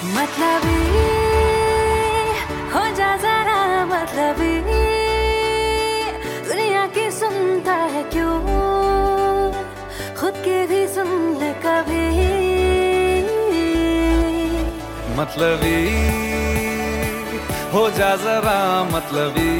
मतलबी हो जा जरा मतलबी, दुनिया की सुनता है क्यों, खुद की भी सुन ले कभी। मतलबी हो जा जरा मतलबी,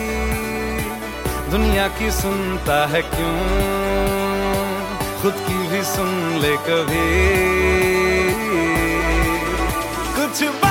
दुनिया की सुनता है क्यों, खुद की भी सुन ले कभी। कुछ